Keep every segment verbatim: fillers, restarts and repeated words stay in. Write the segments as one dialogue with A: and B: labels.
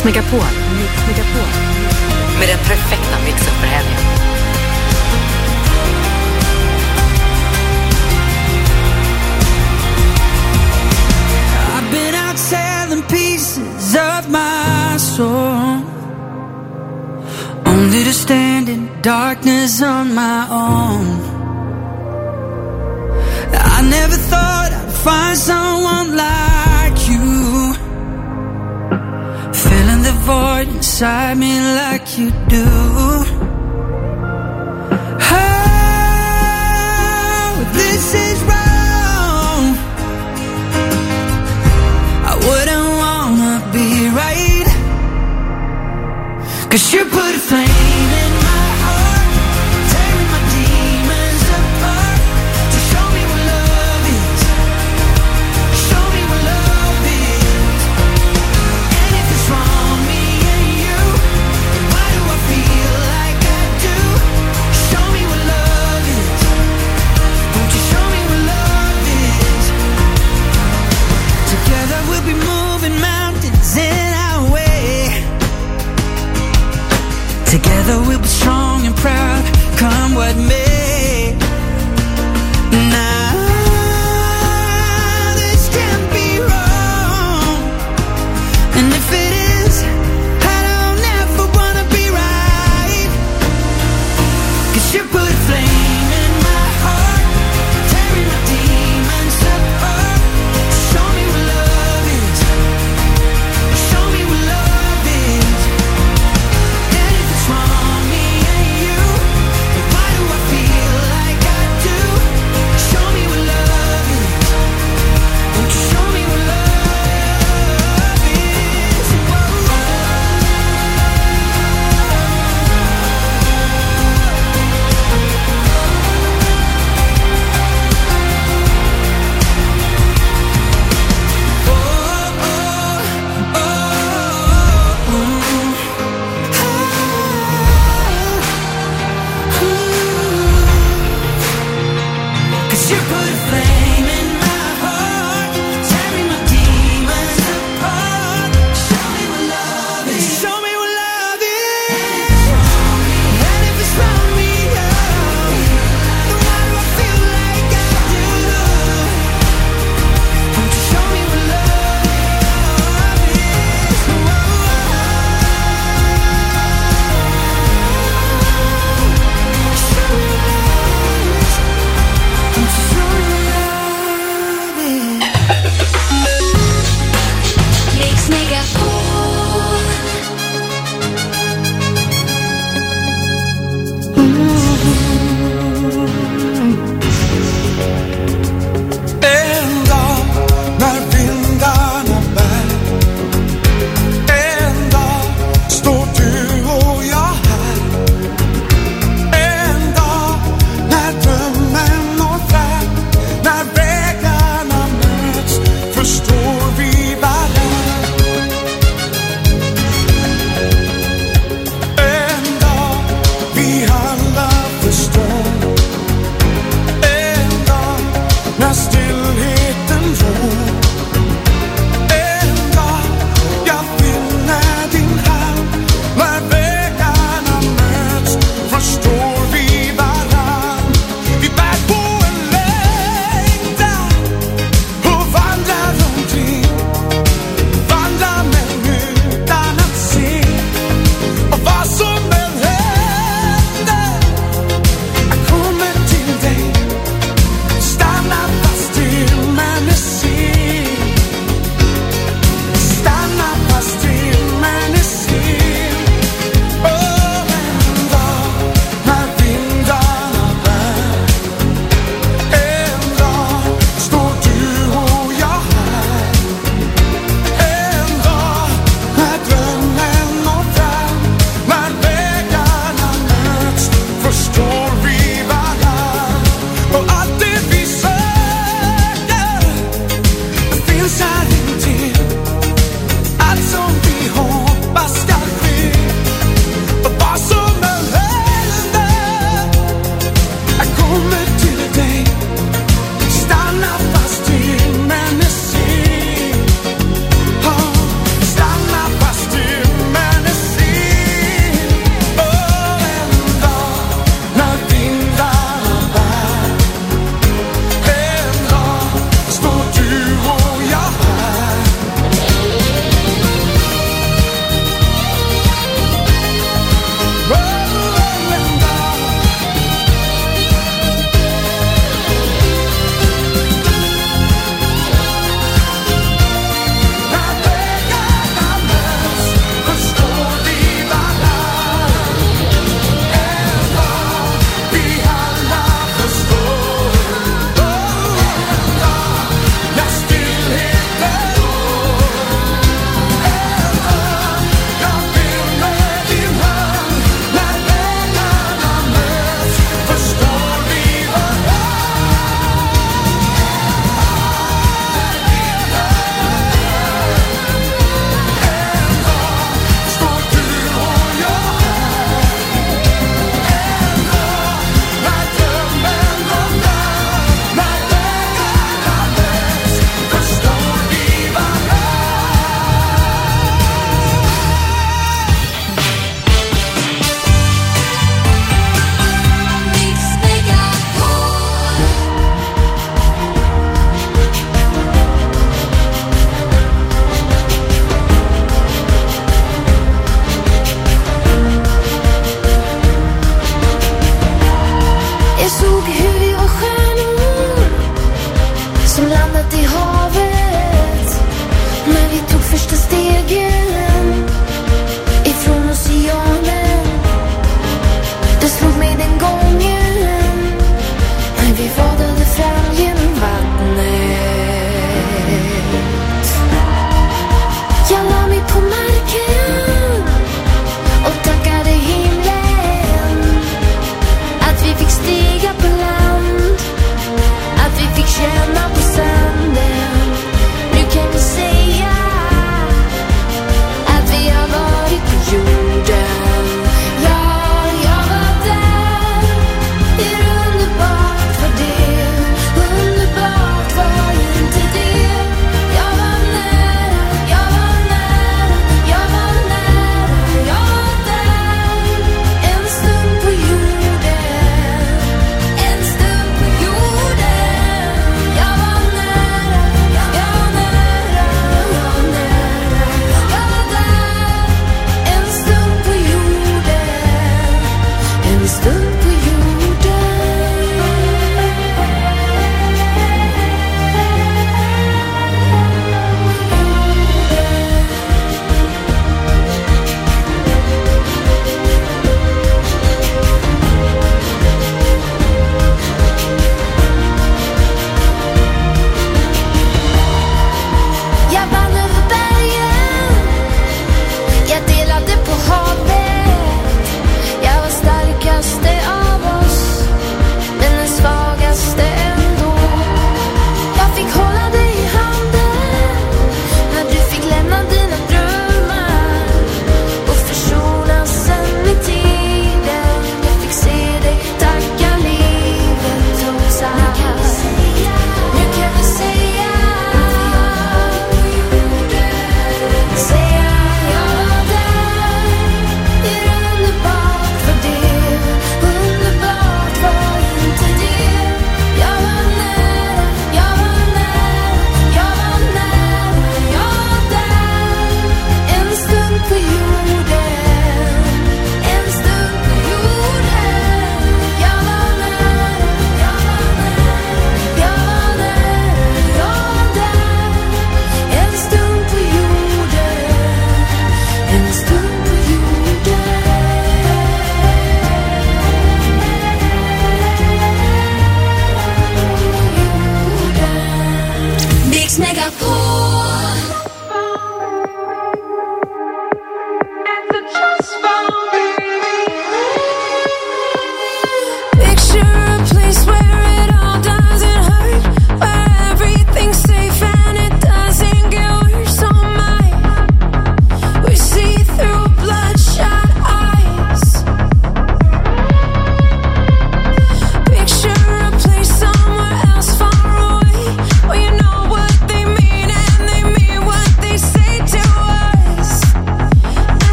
A: Mix Megapol. Mix Megapol. Med den perfekta mixen för helgen.
B: I've been out selling pieces of my soul, only to stand in darkness on my own. I never thought I'd find someone like you, filling the void inside me like you do. Oh, this is wrong. I wouldn't wanna be right, 'cause you put a flame in my heart, tearing my demons apart, to show me what love is, show me what love is. And if it's wrong, me and you, why do I feel like I do? Show me what love is, won't you show me what love is? Together we'll be moving mountains in our way, together we'll be strong and proud, come what may. Now this can't be wrong, and if it is, I don't ever wanna be right, 'cause you put a flame in my heart, tearing my demons apart. Show me what love is, show me what love is. And if it's wrong, me and you, why do I feel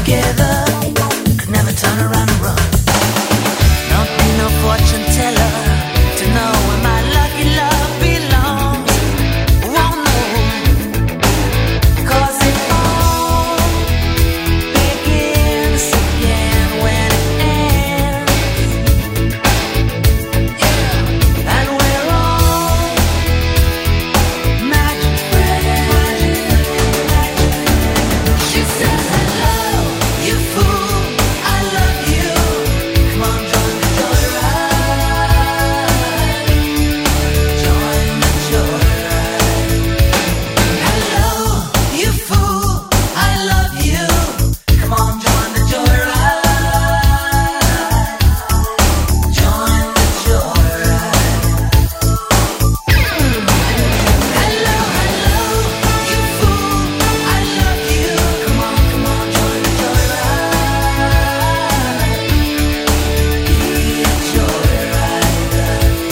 B: together, could never turn around and run. Don't need no fortune teller to know where my lucky love belongs. Won't know, 'cause it all begins again when it ends. Yeah, and we're all magic friends. She says hello, you fool, I love you. Come on, join the joyride. Join the joyride. Hello, you fool, I love you. Come on, join the joyride. Join the joyride. Hello, hello, you fool, I love you. Come on, come on, join the joyride. Be a joyrider.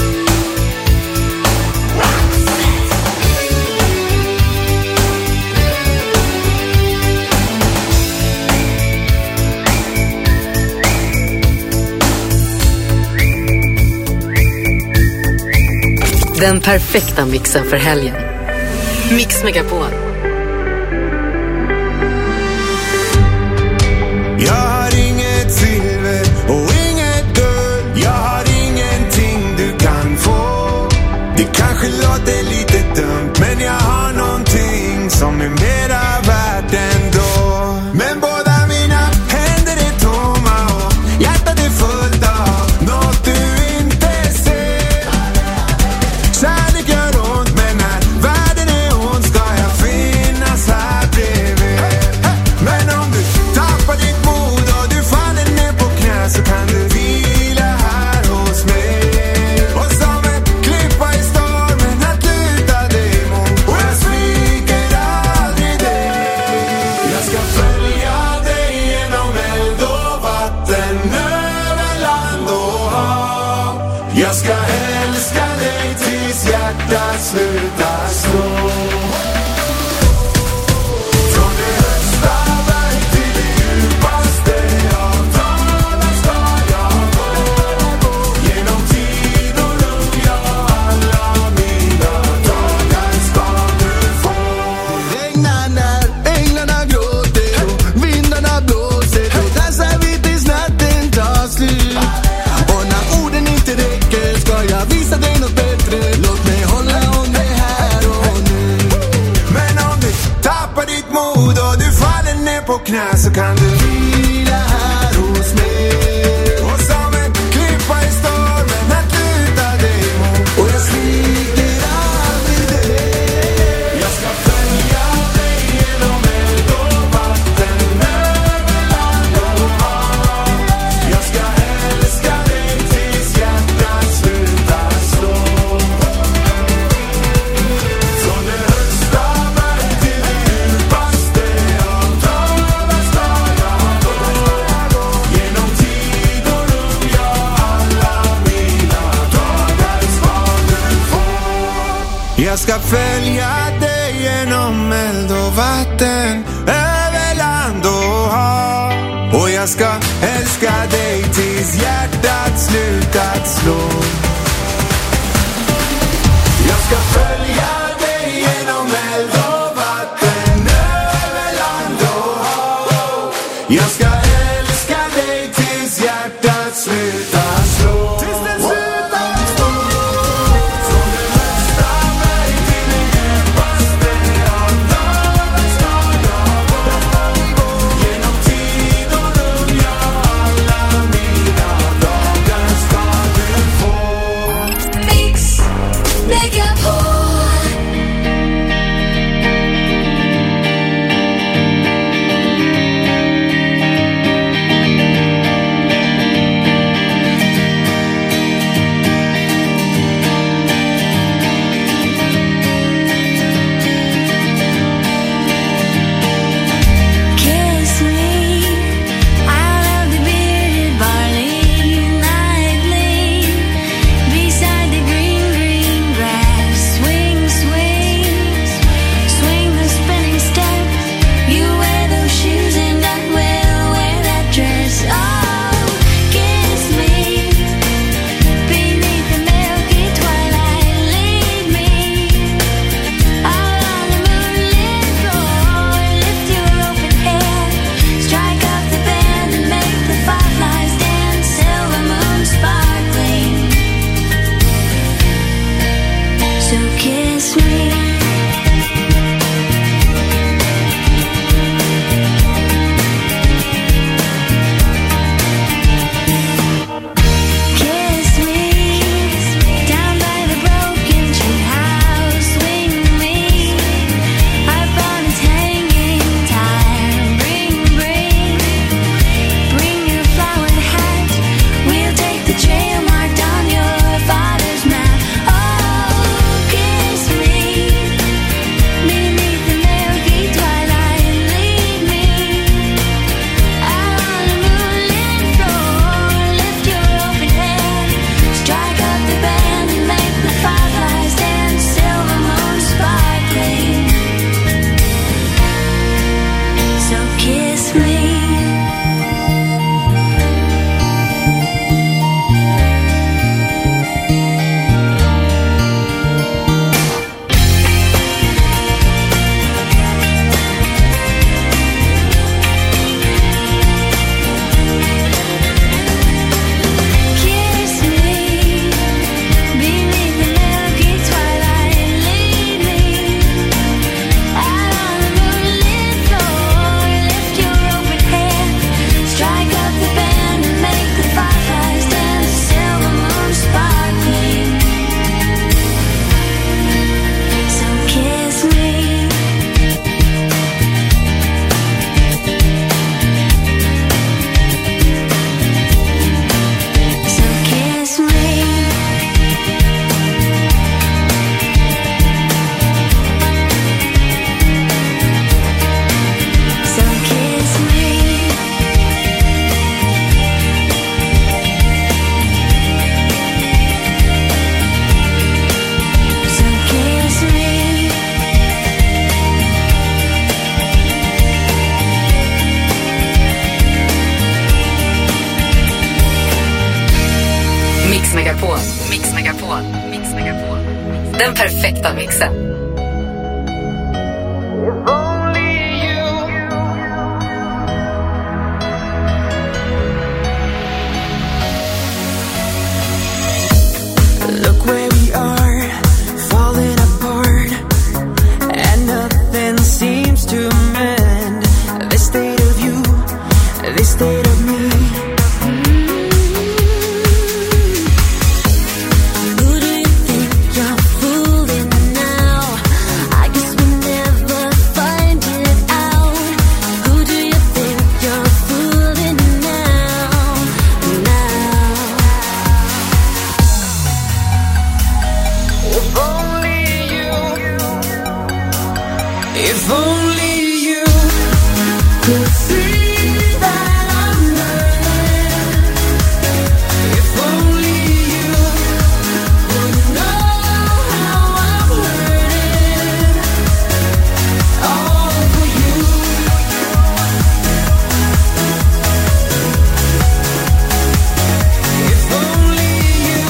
A: Den perfekta mixen för helgen. Mix Megapol.
C: Jag har inget silver och inget guld. Jag har ingenting du kan få. Det kanske låter lite dumt, men jag har någonting som är mera värt ändå. Men båda mina händer är tomma och hjärtat är fullt av något du inte ser. Kärlek gör ont, men när världen är ond ska jag finnas här bredvid. Men om du tappar ditt mod och du faller ner på knä, så kan du vila här hos mig. Och som en klippa i stormen att luta dig mot. Och jag sviker aldrig dig. Jag ska följa dig genom eld och vatten, över land och hav. Jag ska älska dig tills hjärtat slutar slå. Från det högsta berg till det djupaste av dalar ska jag gå. Genom tid och rum, ja, alla mina dagar ska du få. Det regnar när änglarna gråter och vindarna blåser. Då dansar vi tills natten tar slut. Och när orden inte räcker ska jag visa dig något bättre. Låt mig hålla om dig här och nu. Men om du tappar ditt mod och du faller ner på knä, så kan du vila här hos mig. Och som en klippa i stormen att luta dig mot. Och jag sviker aldrig dig. Jag ska följa dig genom eld och vatten, över land och hav. Jag ska älska dig tills hjärtat slutar slå. Från det högsta berg till det djupaste av dalar ska jag gå. Genom tid och rum, ja, alla mina dagar ska du få. Jag ska följa dig genom eld och vatten, över land och hav. Och jag ska älska dig tills hjärtat slutat slå. Jag ska följa dig genom eld och vatten, över land och hav. Jag ska älska dig tills hjärtat slutar slå. Tills det slutar slå. Från det högsta berg till det djupaste av dalar ska jag gå. Genom tid och rum, ja, alla mina dagar ska du få.
B: Mix Megapol.
A: Megapol. Mix Megapol. Mix Megapol. Den perfekta mixen.
B: Look where we are, falling apart, and nothing seems to mend. This state of you, this state of me. Who do you think you're fooling now? I guess we'll never find it out. Who do you think you're fooling now? Now. If only you, if only you could see that I'm learning. If only you would know how I'm hurting. All for you. If only you.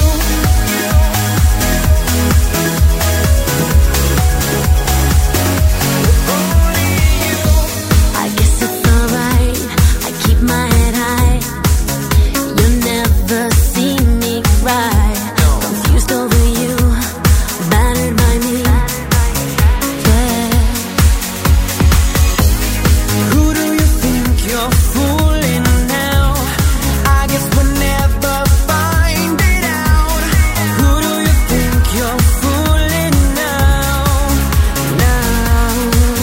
B: I guess it's alright. I keep my head high. You'll never see me cry. Confused over you, battered by me. Yeah. Who do you think you're fooling now? I guess we'll never find it out. Who do you think you're fooling now? Now.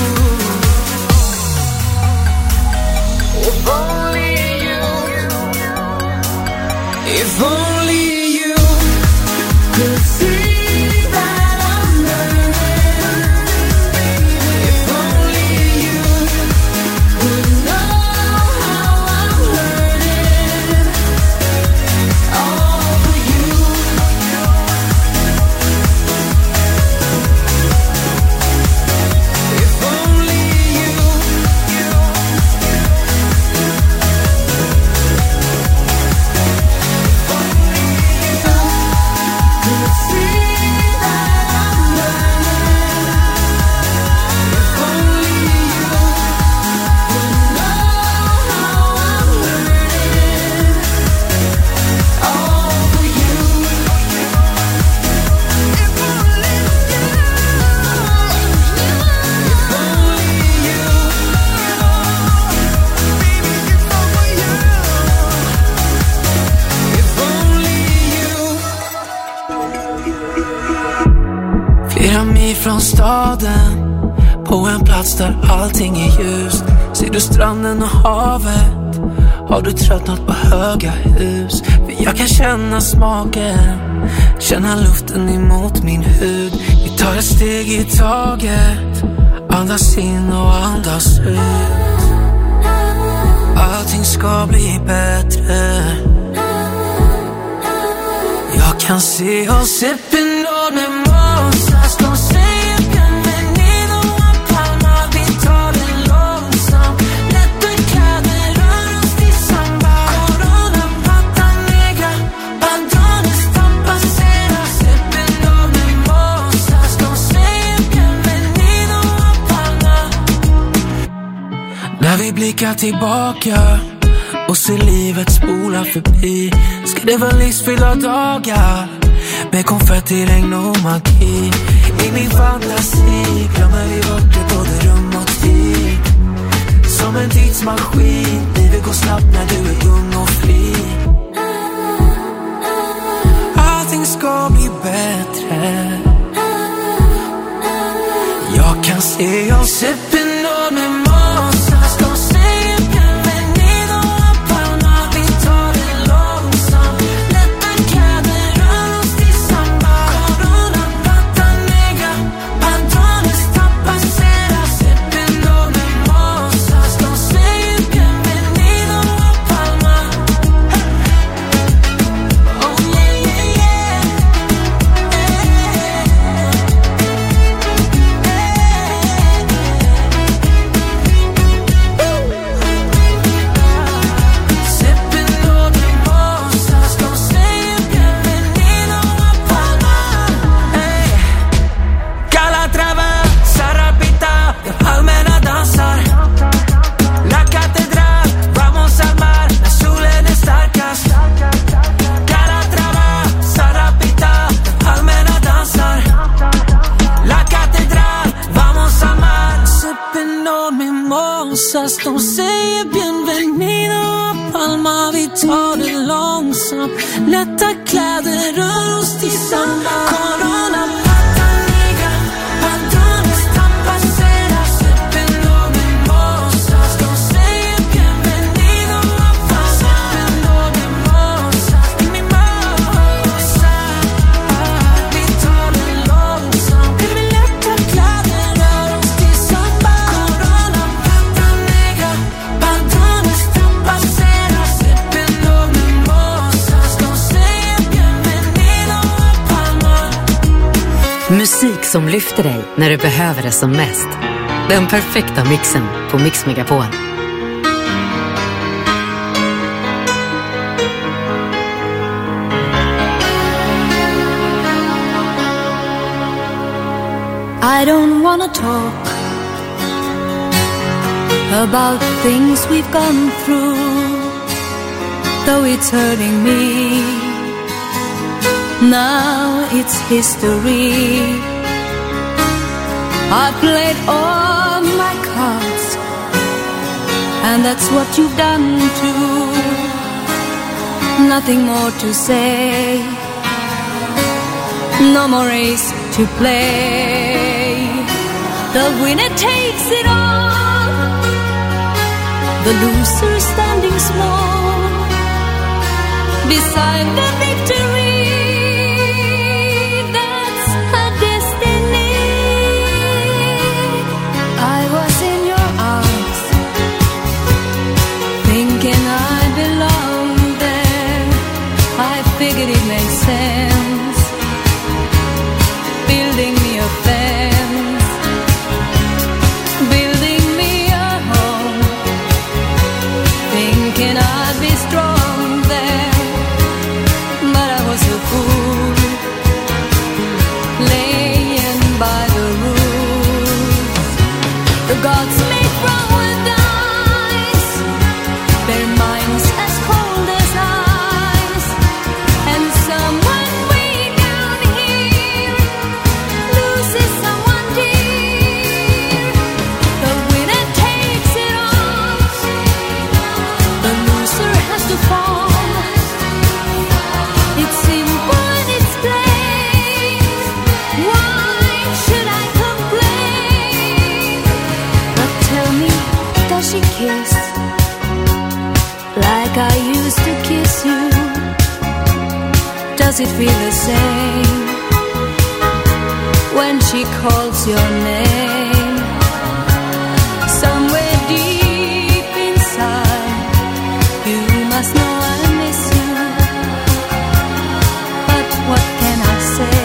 B: If only you, if only you could see that I'm learning. If only you would know how I'm hurting. All for you. If only you. Could see that I'm learning. If only you would know how I'm hurting. All for you. If only you. If only you. Baby, if only you. If only you. Flera mil från staden, på en plats där allting är ljust. Ser du stranden och havet? Har du tröttnat på höga hus? För jag kan känna smaken, känna luften emot min hud. Vi tar ett steg i taget, andas in och andas ut. Allting ska bli bättre. Jag kan se oss sipping on med måsas. De säger bienvenido a Palma. Vi tar det långsamt. Lätta kläder, rör oss till samba. Corona, pata negra. Bandones, tapaceras. Sipping on med måsas. De säger bienvenido a Palma. När vi blickar tillbaka och ser livet spola förbi, ska det vara livsfyllda dagar med konfetti, regn och magi. I min fantasi glömmer vi bort det, både rum och tid. Som en tidsmaskin, livet går snabbt när du är ung och fri. Allting ska bli bättre. Jag kan se oss sipping on med måsas. De säger bienvenido a Palma. Vi tar det långsamt. Lätta kläder, rör oss till samba. Corona, pata negra. Bandones, tapaceras. Sipping on med måsas. De säger bienvenido a Palma. tar det långsamt. Lätta kläder, rör oss tillsammans. Corona.
A: Musik som lyfter dig när du behöver det som mest. Den perfekta mixen på Mix Megapol.
D: I don't wanna talk about things we've gone through, though it's hurting me. Now it's history. I played all my cards, and that's what you've done too. Nothing more to say, no more race to play. The winner takes it all, the loser standing small beside the victory. Figured it makes sense, building me a fence, building me a home, thinking I'd be strong there, but I was a fool, laying by the rules. The gods made from with ice, their minds as cold as ice. Someone way down here loses someone dear. The winner takes it all, the loser has to fall. It's simple and it's plain. Why should I complain? But tell me, does she kiss like I used to kiss you? Does it feel the same when she calls your name? Somewhere deep inside, you must know I miss you. But what can I say?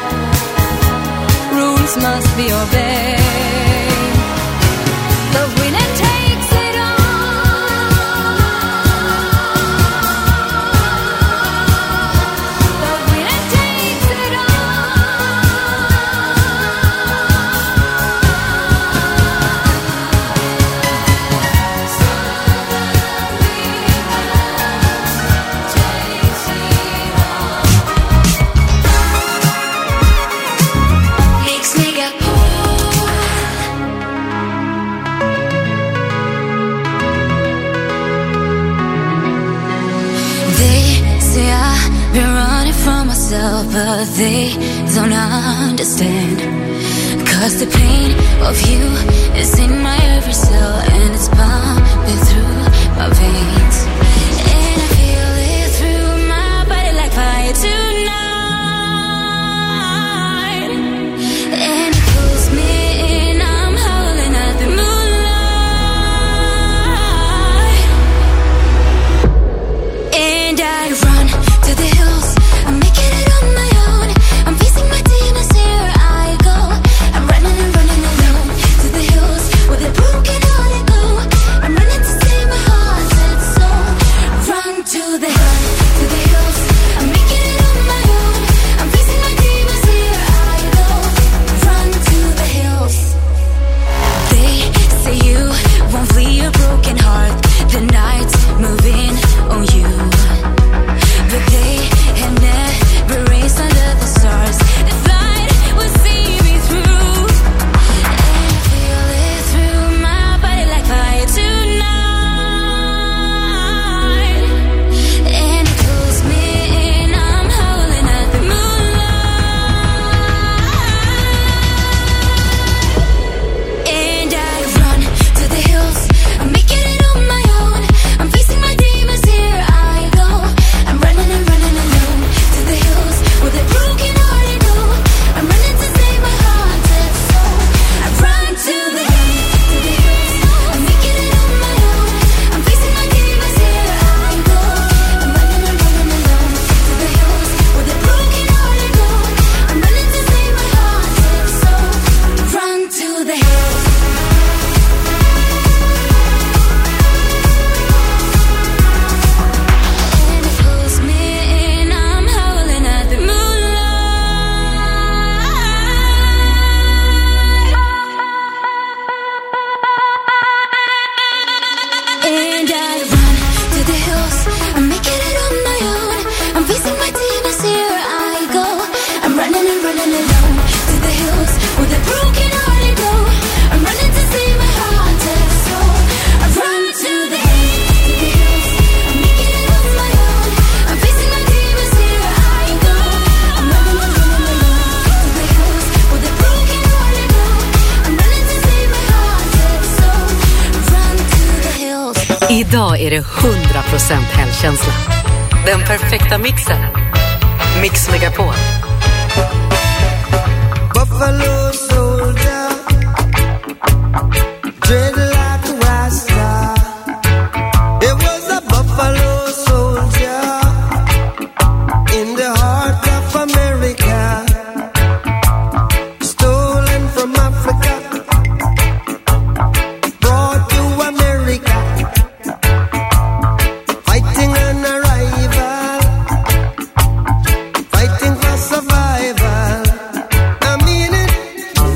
D: Rules must be obeyed. The winner takes it all.
E: But they don't understand, 'cause the pain of you is in my every cell, and it's pumping through my veins, and I feel it through my body like fire tonight, and it pulls me in. I'm howling at the moonlight, and I run to the hills. I'm making it on my own. I'm facing my demons, here I go. I'm running and running alone to the hills where the broken hearted go. I'm running to save my
A: Idag är det hundra procent helgkänsla. Den perfekta mixen. Mix Megapol.
B: Buffalo soldier, dreadlock rasta. It was a buffalo soldier in the heart of America, stolen from Africa, brought to America, fighting an arrival, fighting for survival. I mean it.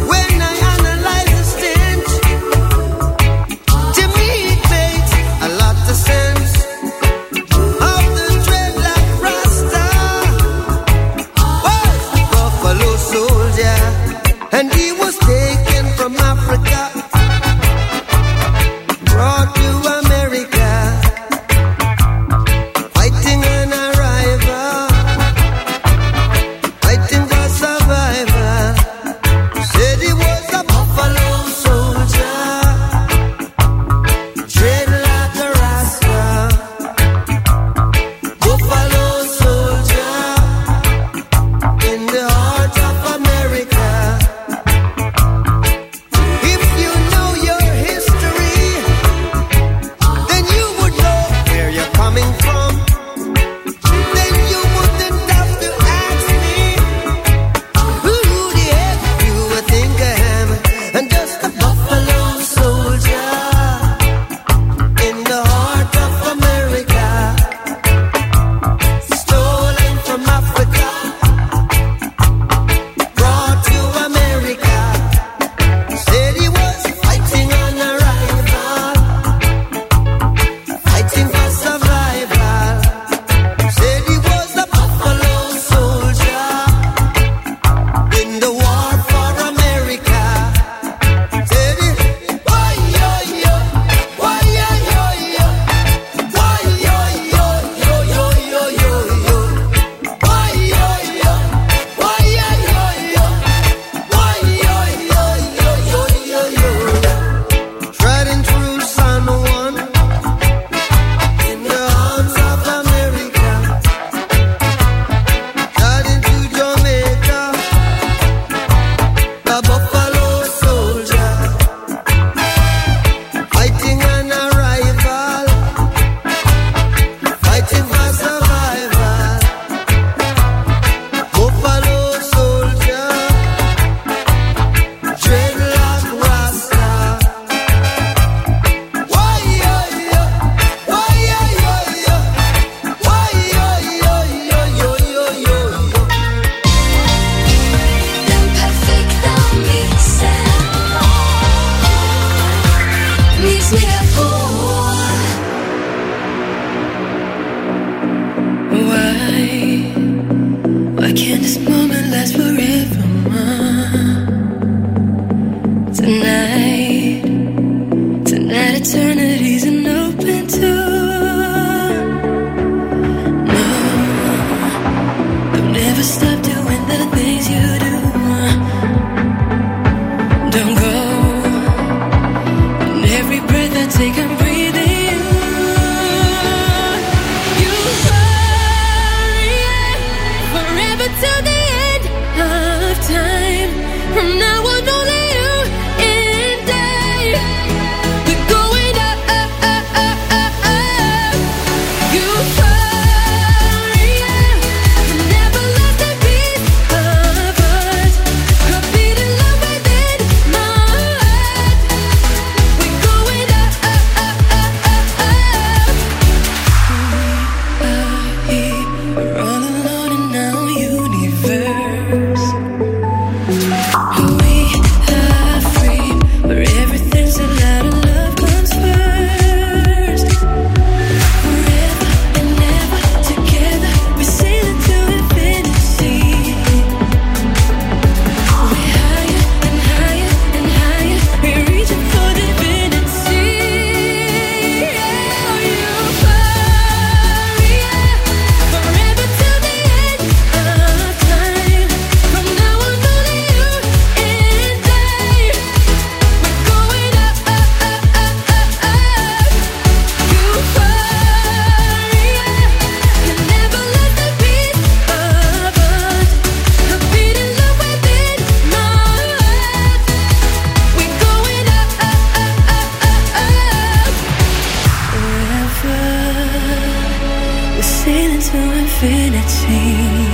B: sailing to infinity.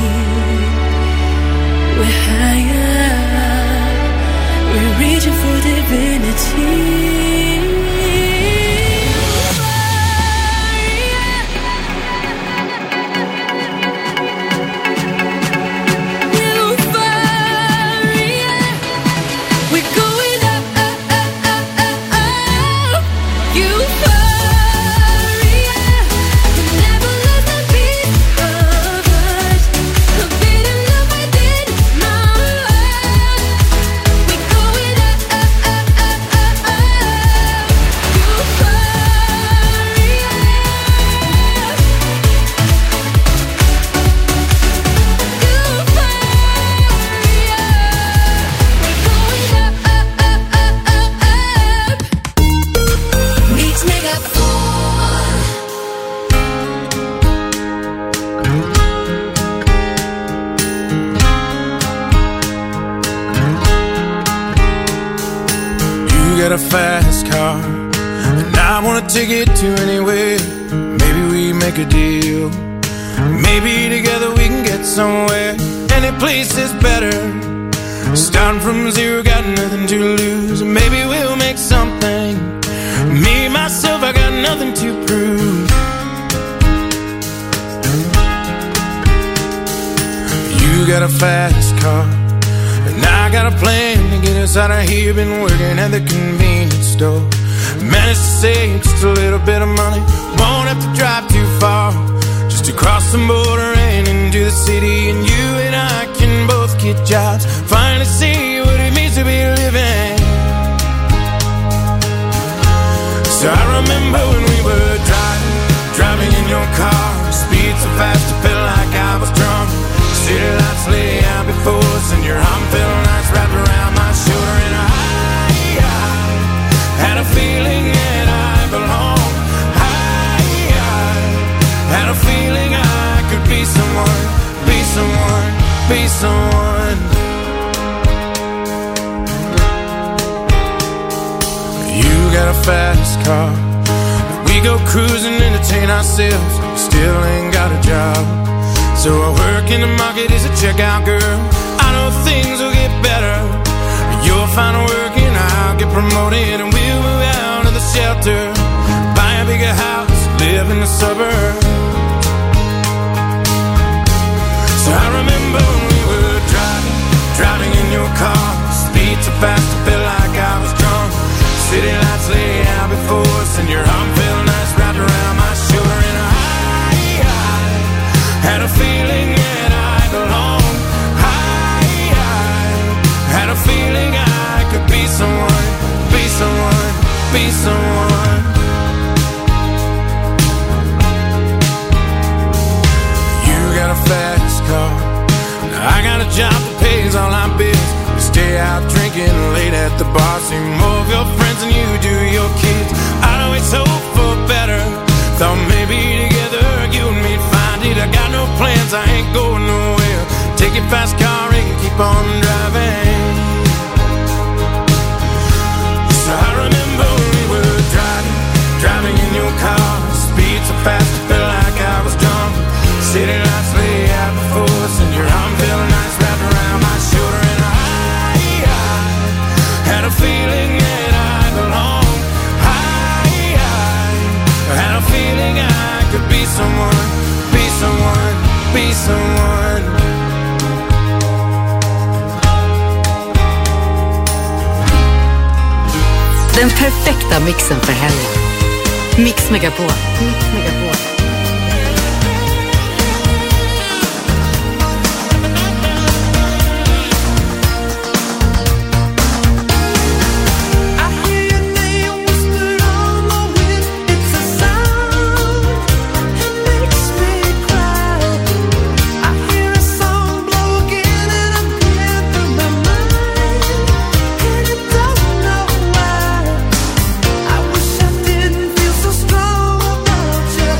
B: We're higher, we're reaching for divinity.
C: A fast car, and I want to take it to anywhere. Maybe we make a deal. Maybe together we can get somewhere. Any place is better. Starting from zero, got nothing to lose. Maybe we'll make something. Me, myself, I got nothing to prove. You got a fast car, and I got a plan to get us out of here. Been working at the convenience store. Managed to save just a little bit of money. Won't have to drive too far, just to cross the border and into the city. And you and I can both get jobs, finally see what it means to be living. So I remember when we were driving, driving in your car. Speed so fast it felt like I was drunk. City lights lay out before us, and your arm felt nice wrapped around my shoulder. And I, I had a feeling that I belonged. I, I had a feeling I could be someone, be someone, be someone. You got a fast car, we go cruising, entertain ourselves. Still ain't got a job, so I work in the market as a checkout girl. I know things will get better. You'll find work and I'll get promoted, and we'll move out of the shelter, buy a bigger house, live in the suburbs. So I remember when we were driving, driving in your car. Speed so fast it felt like I was drunk. City lights lay out before us, and your arm felt nice wrapped around my shoulder. And I, I had a feeling that I belonged. I, I had a feeling I could be someone, be someone, be someone. You got a fast car, I got a job that pays all our bills. We stay out drinking late at the bar, see more of your friends than you do your kids. I always hope for better, thought maybe together you and me'd find it. I got no plans, I ain't going nowhere. Take your fast car and keep on driving. So I remember when we were driving, driving in your car. Speed so fast it felt like I was drunk. City lights lay out before us, and your arm felt nice wrapped around my shoulder. And I, I had a feeling that I belonged. I, I had a feeling I could be someone, be someone, be someone.
A: Den perfekta mixen för helgen. Mix Megapol. Mix Megapol.
B: I wish I didn't feel so strong about you.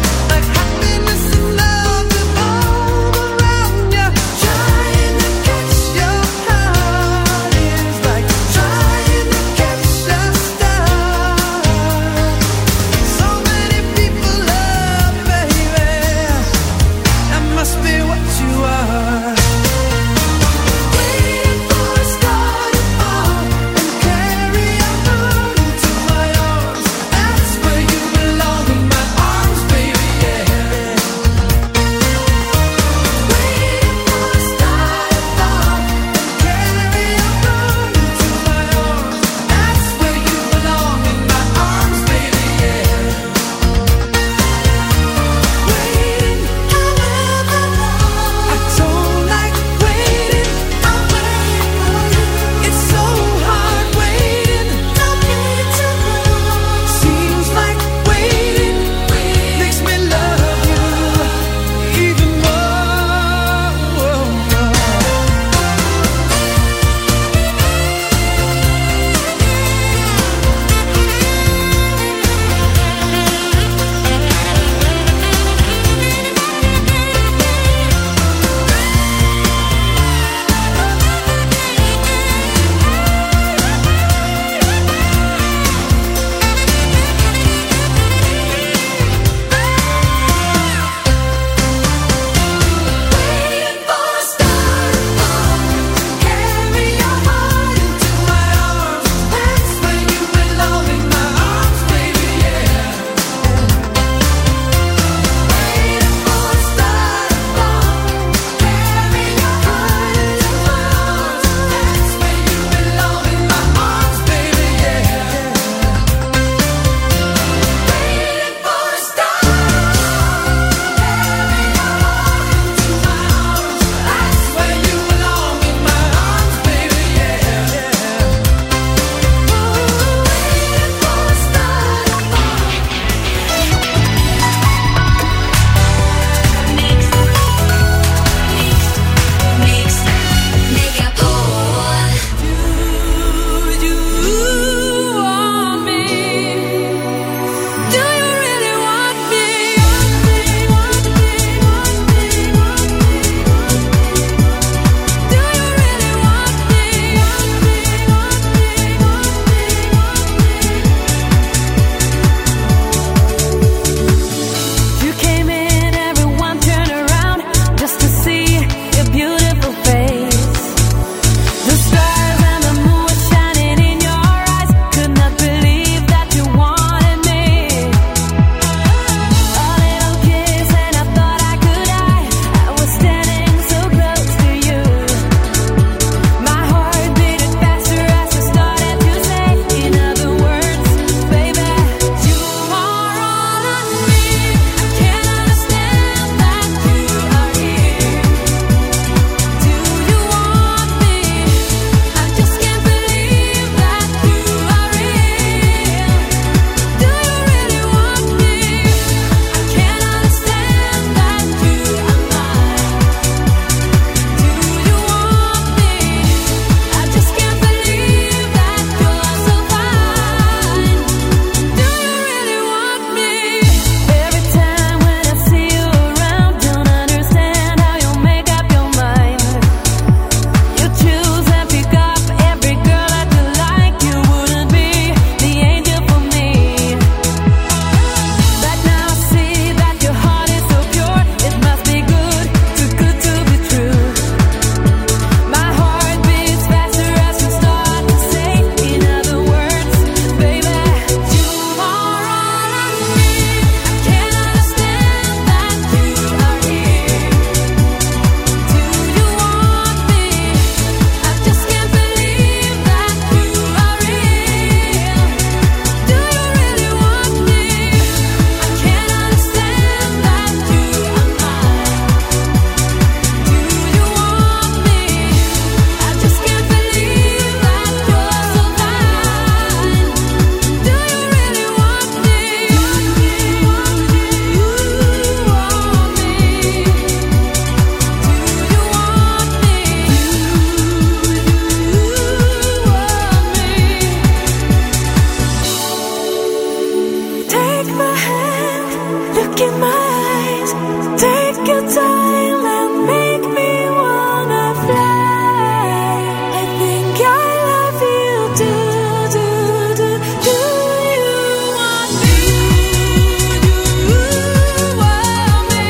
B: look in my eyes, take your time and make me wanna fly. I think I love you, do, do, do, do you want me? Do you want me?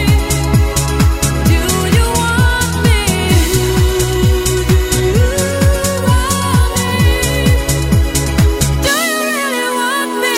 B: Do you want me? Do you want me? Do you really want me?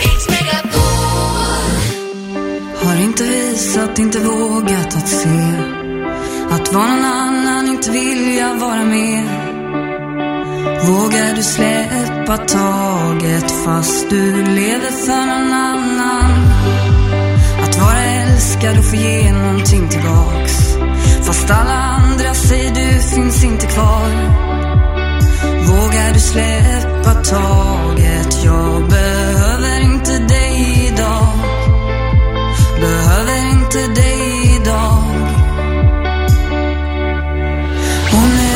F: Har inte visat, inte vågat att se att vara någon annan, inte vilja vara med. Vågar du släppa taget fast du lever för någon annan? Att vara älskad och få ge någonting tillbaks fast alla andra säger du finns inte kvar. Vågar du släppa taget? Jag behöver inte dig idag. Behöver inte dig idag. Och nu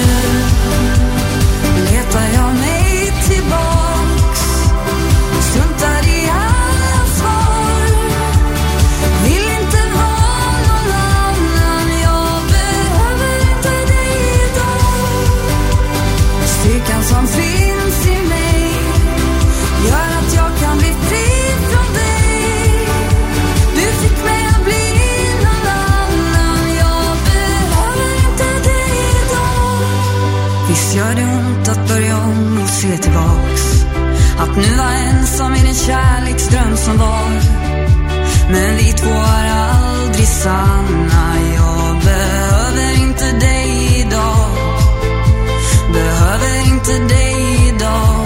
F: letar jag mig tillbaks. Struntar i alla svar. Vill inte vara någon annan. Jag behöver inte dig idag. Styrkan som finns i mig gör att jag kan bli fri från dig. Du fick mig att bli någon annan. Jag behöver inte dig idag. Visst gör det ont att börja om och se tillbaks. Att nu var ensam i den kärleksdröm som var. Men vi två är aldrig sanna. Jag behöver inte dig idag. Behöver inte dig idag.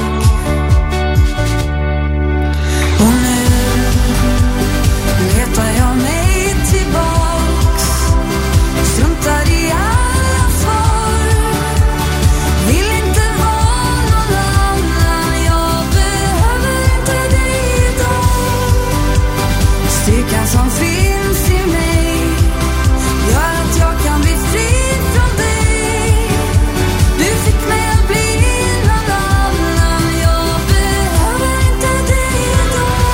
F: Och nu letar jag mig tillbaks. Struntar i alla svar. Vill inte vara någon annan. Jag behöver inte dig idag. Styrkan som finns i mig gör att jag kan bli fri från dig. Du fick mig att bli någon annan. Jag behöver inte dig idag.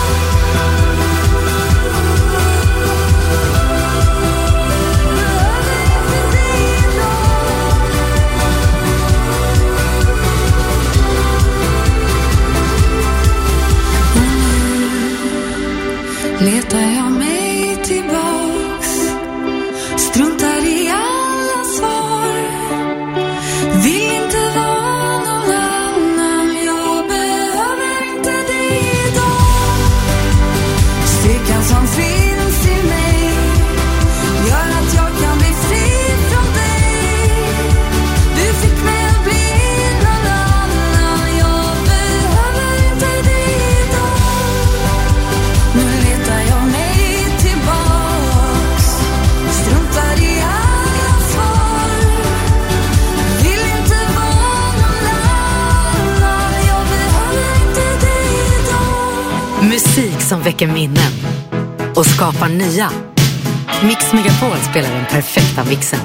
F: Letar jag mig tillbaks. Struntar i alla svar. Vill inte vara någon annan. Jag behöver inte dig idag. Styrkan som finns i mig gör att jag kan bli fri från dig. Du fick mig att bli någon annan. Jag behöver inte dig idag. Nu letar jag mig tillbaks. Struntar i alla svar. Vill inte vara någon annan. Jag behöver inte dig idag.
A: Musik som väcker minnen och skapar nya. Mix Megapol spelar den perfekta mixen.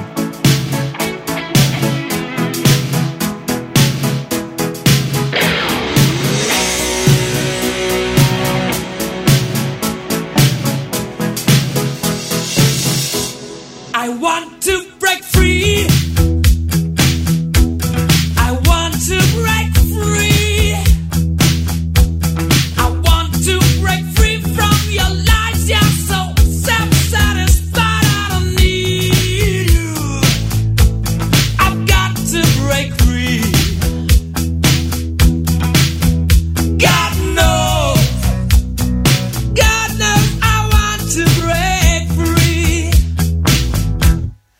B: I want to break free. I want to break free. I want to break free from your lies. You're so self-satisfied. I don't need you. I've got to break free. God knows, God knows I want to break free.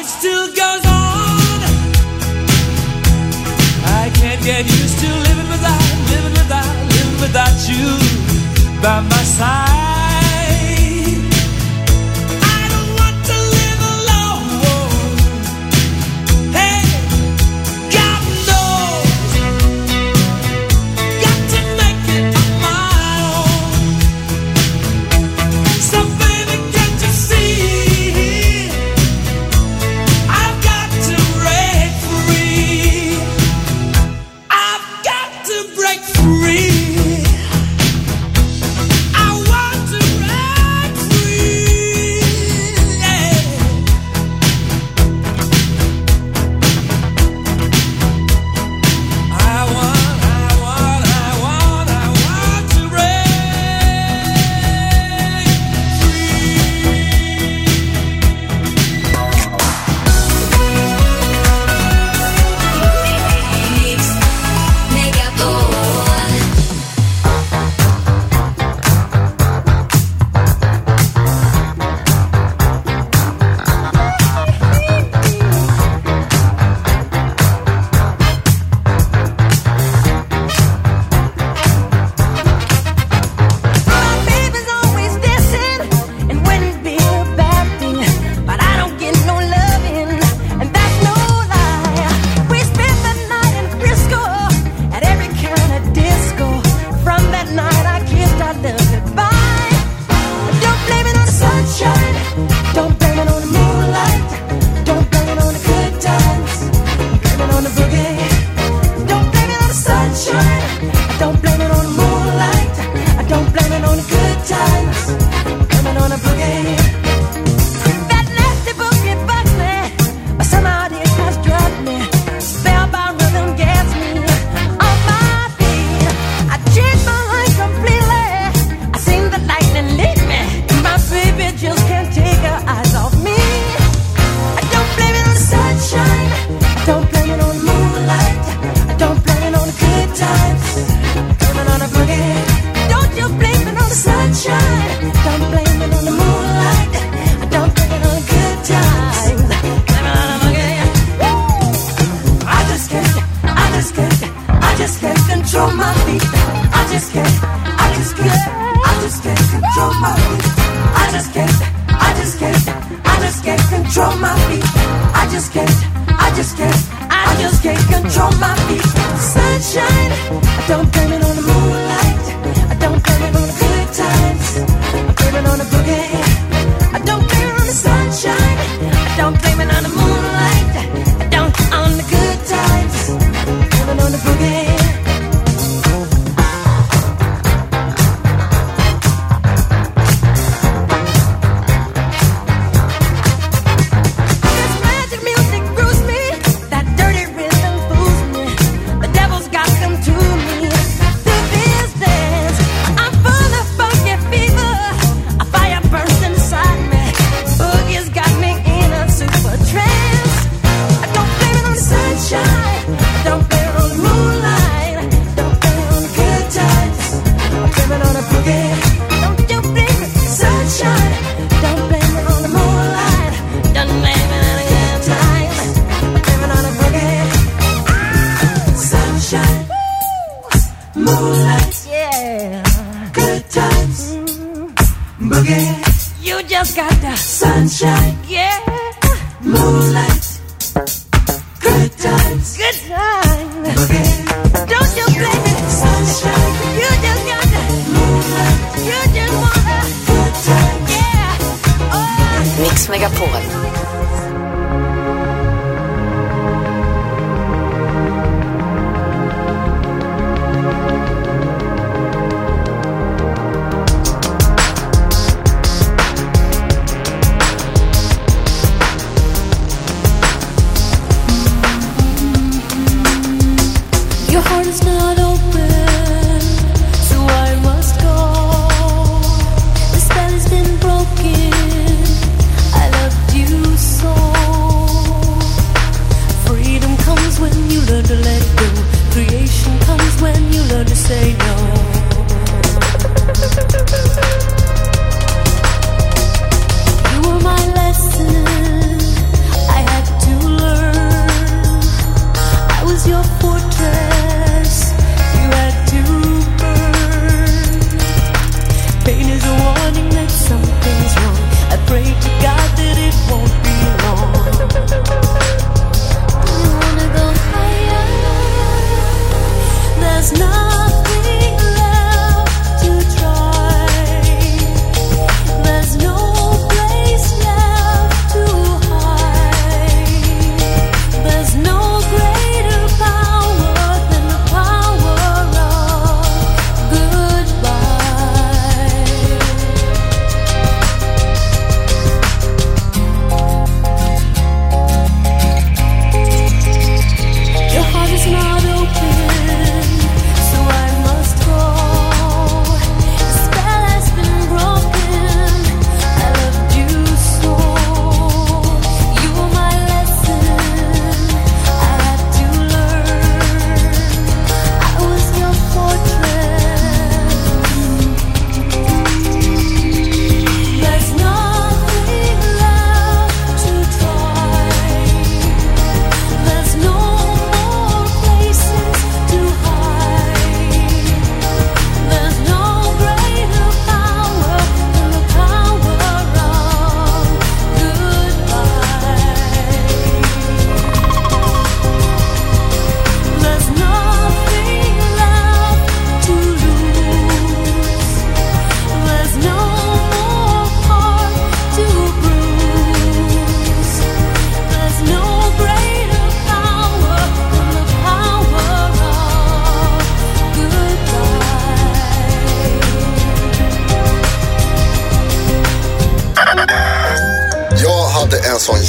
B: life still goes on. I can't get used to living without, living without, living without you by my side. I don't want to live alone. Hey, God knows, got to make it on my own. So baby, can't you see? I've got to break free. I've got to break free. I want to break free. Yeah. I want, I want, I want, I want to break
F: My baby's always dancing and wouldn't be a bad thing, but I don't get no loving, and that's no lie. We spent the night in Frisco at every kind of disco. From that night I kissed our love goodbye. Don't blame it on the sunshine, don't blame it on the moonlight, don't blame it on the good times, blame it on the boogie. Don't blame it on the sunshine, don't blame it on the moonlight, I don't blame it on the good times, blame it on the boogie. That nasty boogie bugs me, but somehow it has drugged me. Spellbound rhythm gets me on my feet. I changed my life completely. I seen the lightning lead me. My baby just can't take her eyes off me. I don't blame it on the sunshine, I don't blame it on the moonlight, I don't blame it on the good times, blame it on the boogie. Don't you blame it on the sunshine, don't blame it on the moonlight, I don't blame it on the good times, blame it on the boogie. I just can't, I just can't, I just can't control my feet. I just can't, I just can't, I just can't control my feet. I just can't, I just can't, I just can't control my feet. I just can't, I just can't, I just can't control my feet. Sunshine, I don't blame it on the moonlight, I don't blame it on the good times, I blame it on the boogie. I don't blame it on the sunshine, I don't blame it on the moonlight, I don't on the good times, I blame it on the boogie. This magic music grooves me, that dirty rhythm fools me. The devil's got them to me. Through this dance, I'm full of funky fever. A fire burns inside me. Boogie's got me in a super trance. I don't blame it on the sunshine, I don't blame it on the moonlight, don't blame it on the good times, I blame it on the boogie. Don't you blame it, sunshine, don't blame it on the moonlight, don't blame it on the good times, I blame it on the boogie. Sunshine, moonlight, yeah, good times, boogie. You just got the sunshine, yeah, moonlight, good times, good times, boogie. Don't you blame it, sunshine. You just got the moonlight. You just want the good times, yeah. Oh.
A: Mix Megapol.
D: Your heart is not open, so I must go. The spell has been broken. I loved you so. Freedom comes when you learn to let go. Creation comes when you learn to say no. You were my lesson. I had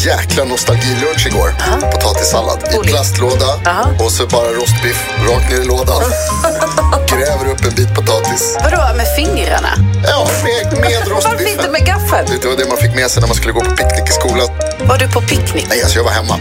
G: jäkla nostalgilunch igår. Uh-huh. Potatissallad i plastlåda. Uh-huh. Och så bara rostbiff rakt ner i lådan. Gräver upp en bit potatis.
H: Vadå, med fingrarna?
G: Ja, med, med rostbiffen.
H: Varför inte med gaffel?
G: Det var det man fick med sig när man skulle gå på picknick i skolan.
H: Var du på picknick?
G: Nej, alltså jag var hemma.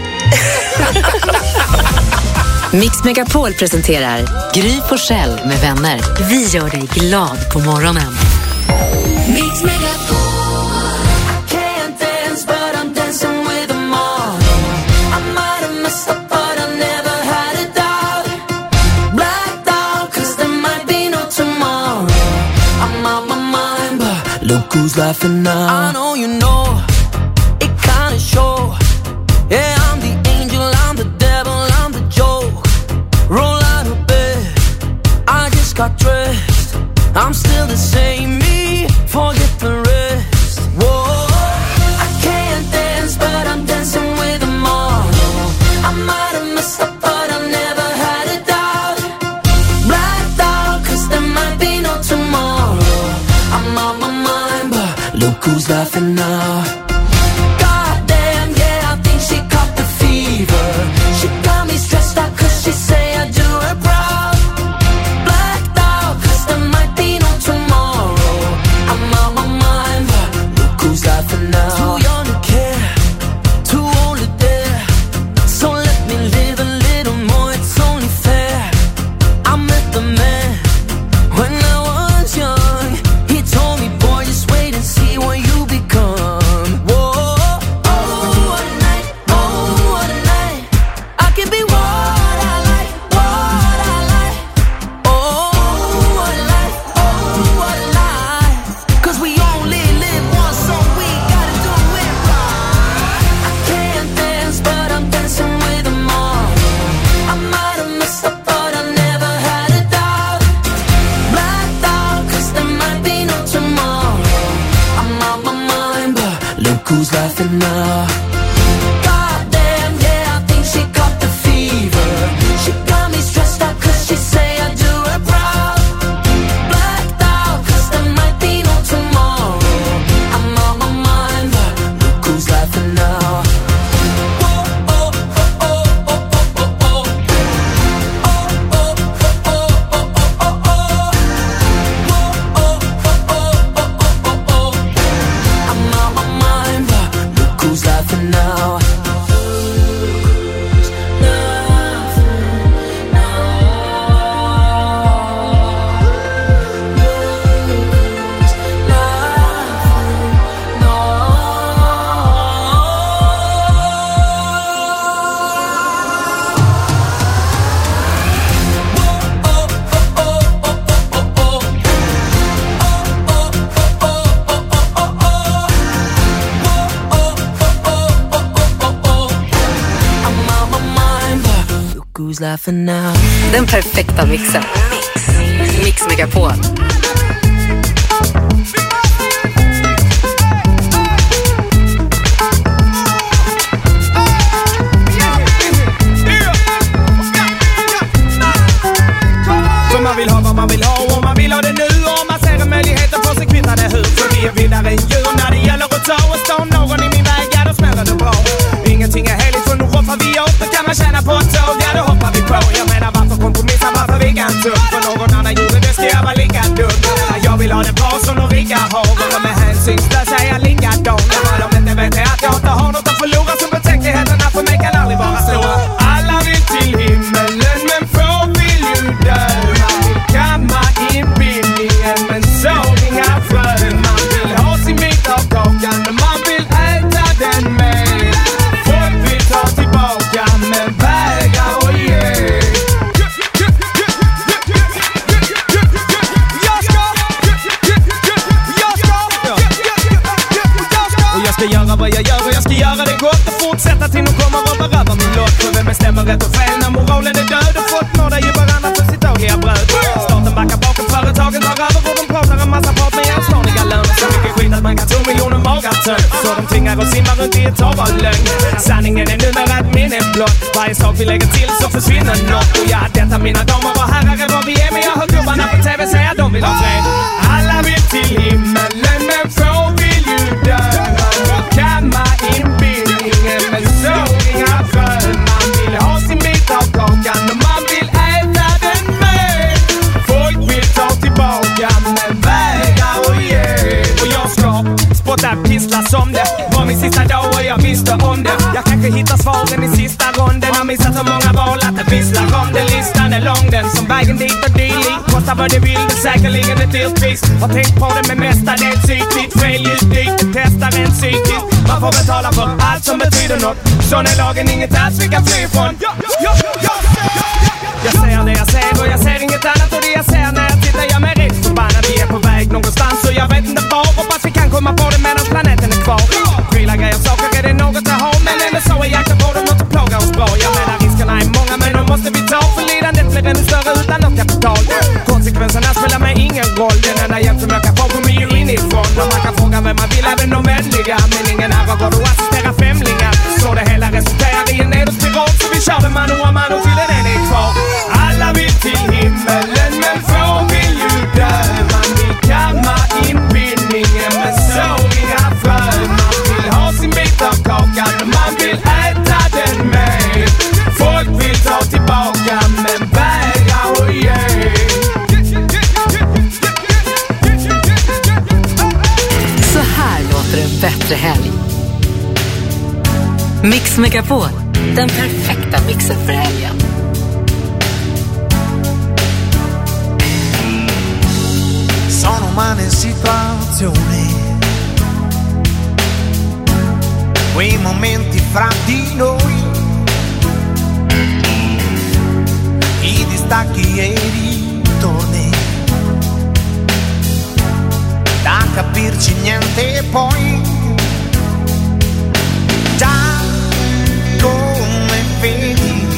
A: Mix Megapol presenterar Gry Forssell med vänner. Vi gör dig glad på morgonen.
D: Mix Megapol. Can't dance but I'm dancing with them all. I might have messed up but I never had a doubt. Blacked out cause there might be no tomorrow. I'm on my mind but look who's laughing now. I know you know it kinda show. Yeah, I'm the angel, I'm the devil, I'm the joke. Roll out of bed, I just got dressed. I'm still the same me, forget the rest. Whoa, I can't dance, but I'm dancing with them all. I might have messed up, but I never had a doubt. Blacked out, cause there might be no tomorrow. I'm on my mind, but look who's laughing now. Goddamn, yeah, I think she caught the fever. She got me stressed out cause she say I do her proud. Blacked out cause there might be no tomorrow. I'm on my mind but look who's laughing now. Too young to care, too old to dare. So let me live a little more, it's only fair. I met the man when I was young. He told me, boy, just wait and see what you become. Whoa, oh, what a night, oh, what a night. I can be what I like, what I like. Oh, what a life, oh, what a life. Cause we only live once, so we gotta do it right. I can't dance, but I'm dancing with them all. I might have messed up, but I never had a doubt. Blacked out, cause there might be no tomorrow. I'm on my mind, but look who's laughing now. Goddamn, yeah, I think she caught the fever. She got me stressed out cause she say I do her proud. Blacked out cause there might be no tomorrow. I'm on my mind, but look who's laughing now. Whoa, oh, oh, oh, oh, oh, oh, oh. Oh, oh, oh, oh, oh, oh, oh, oh. Whoa, oh, oh, oh, oh, oh, oh, oh. I'm on my mind, but look who's laughing now. I'm on my mind, but look who's laughing now.
A: Den perfekta mixen. Mix. Mix Megapol.
I: För man vill ha vad man vill ha och man vill ha det nu. Och man ser en möjlighet att få sig kvittade hur. För vi är vildare än djur när det gäller att ta och stå någon i min väg, ja då smäller det bra. Ingenting är heligt för nu roffar vi åt. Det kan man tjäna på ett tåg, ja då hoppar vi på. Jag menar varför kompromissa, varför vi kan tuff. För någon annan gjorde det ska jag vara lika dum. Jag vill ha det bra som de rika har. Och de är hänsynslösa är jag likadan. Ja, vad de inte vet är att jag inte har något att förlora. Så betänkligheterna för mig kan aldrig vara stora. Alla vill till himmelen men få vill ju dö. Man vill kamma inbildningen men så inga frön. Man vill ha sin bit av kakan men man vill äta den med. Folk vill ta tillbaka men vägrar och ge. Jag ska, jag ska, och jag ska göra vad jag gör och jag ska göra det gott och fortsätta till de kommer och bara över min lott. För vem bestämmer rätt och fel när moralen är död och folk nådar ju varandra för sitt dagliga bröd. Staten backar bakom, företagen tar över och de pratar en massa prat med jämsnåriga löner. Så mycket skit att man kan tro miljoner magar tönt. Så de tvingar och simmar runt i ett hav av lögn. Sanningen är numera ett minne blott. Varje sak vi lägger till så försvinner något. Och ja, detta mina damer och herrar är vad vi är. Men jag hör gubbarna på tv säga de vill ha fred. Alla vill till himmelen men få vill ju dö. Kamma inbildningen så många val att det visslar om det. Listan är lång, den som vägen dit och dit. Kostar vad det vill, det säkerligen ett dyrt pris. Har tänkt på det med mestadels psykigt. Fel ljud dykt, det testar en psykiskt. Man får betala för allt som betyder något. Sån är lagen, inget alls vi kan fly ifrån. Jag ser det jag ser och jag ser inget annat. Och det jag ser när jag tittar gör mig rätt förbannad. Vi är på väg någonstans och jag vet inte var. Hoppas vi kan komma på det medan planeten är kvar. Pryla grejer, saker är det något att ha. Men ändå så är jakten på dem något att plåga oss bra. Jag menar riskerna är många men de måste vi ta. För lidandet blir ännu större utan något kapital. Konsekvenserna spelar mig ingen roll. Den enda hjälp som jag kan få kommer ju inifrån. Och man kan fråga vem man vill, även de vänliga. Men ingen här har gått och assistera femlingar. Så det hela resulterar i en nedåtspiral. Så vi kör det mano a mano till den är kvar. Alla vill till himmelen men få vill ju dö. Man vill kamma inbildningen men så inga frö. Man vill ha sin bit av kakan och man vill äta den med. Folk vill ta tillbaka men vägra och ge.
A: Så här låter en bättre helg. Mix Megapol, den perfekta mixen för helgen.
J: Sono umane situazioni, quei momenti fra di noi, i distacchi e i ritorni, da capirci niente poi, già come vedi,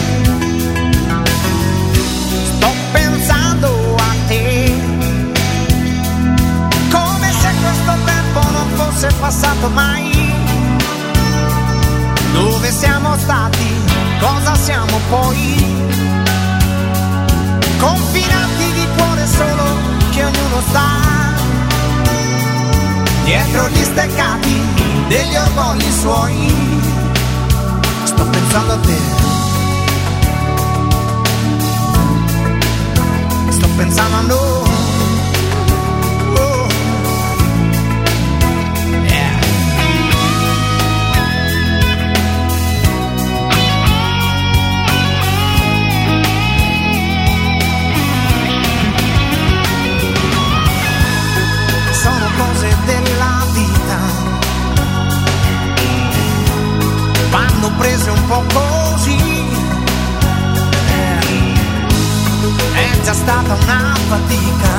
J: sto pensando a te. Questo tempo non fosse passato mai. Dove siamo stati? Cosa siamo poi? Confinati di cuore solo che ognuno sta dietro gli steccati degli orgogli suoi. Sto pensando a te. Sto pensando a noi. Vanno prese un po' così, è già stata una fatica